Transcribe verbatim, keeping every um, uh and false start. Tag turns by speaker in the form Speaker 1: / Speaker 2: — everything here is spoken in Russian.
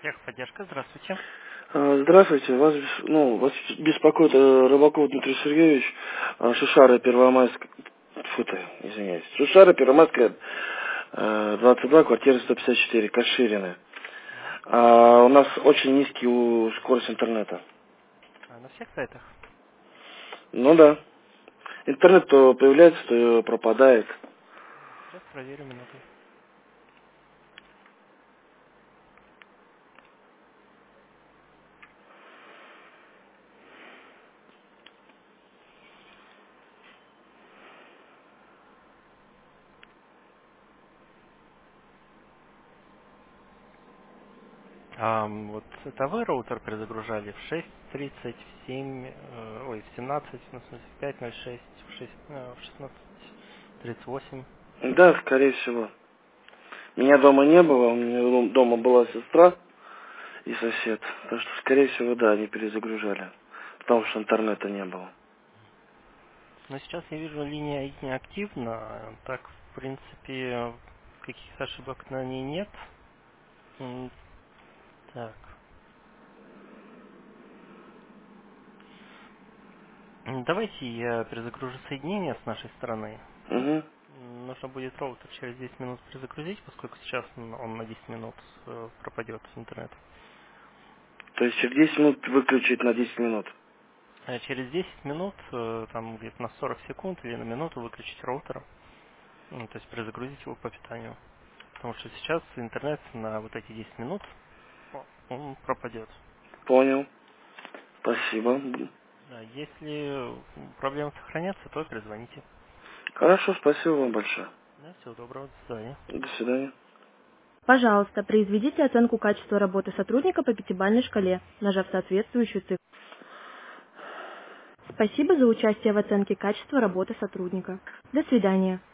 Speaker 1: Техподдержка, здравствуйте.
Speaker 2: А, Здравствуйте, вас, бес- ну, вас беспокоит э, Рыбаков Дмитрий Сергеевич, а, Шушара Первомайская, фу ты, извиняюсь, Шушара Первомайская, э, двадцать два, квартира сто пятьдесят четыре, Каширина. А у нас очень низкий у- скорость интернета.
Speaker 1: А, на всех сайтах?
Speaker 2: Ну да, интернет то появляется, то пропадает.
Speaker 1: Сейчас проверю минуту. А, м, вот это вы роутер перезагружали в шесть тридцать, в семь, э, ой, в семнадцать, ну, в смысле, в пять ноль шесть, в шесть, э, в шестнадцать тридцать восемь.
Speaker 2: Да, скорее всего. Меня дома не было, у меня дом- дома была сестра и сосед. Так что, скорее всего, да, они перезагружали. Потому что интернета не было.
Speaker 1: Но сейчас я вижу, линия их не активна. Так, в принципе, каких-то ошибок на ней нет. М, Так. М, Давайте я перезагружу соединение с нашей стороны.
Speaker 2: Угу.
Speaker 1: М, Нужно будет роутер через десять минут перезагрузить, поскольку сейчас он он на десять минут э, пропадет с интернета.
Speaker 2: То есть через десять минут выключить на десять минут.
Speaker 1: А через десять минут, э, там где-то на сорок секунд или на минуту выключить роутер, ну, то есть перезагрузить его по питанию. Потому что сейчас интернет на вот эти десять минут о, он пропадет.
Speaker 2: Понял. Спасибо.
Speaker 1: Да, если м, проблемы сохранятся, то перезвоните.
Speaker 2: Хорошо, спасибо вам большое.
Speaker 1: Да, всего доброго, до свидания.
Speaker 2: До свидания.
Speaker 3: Пожалуйста, произведите оценку качества работы сотрудника по пятибалльной шкале, нажав соответствующую цифру. Спасибо за участие в оценке качества работы сотрудника. До свидания.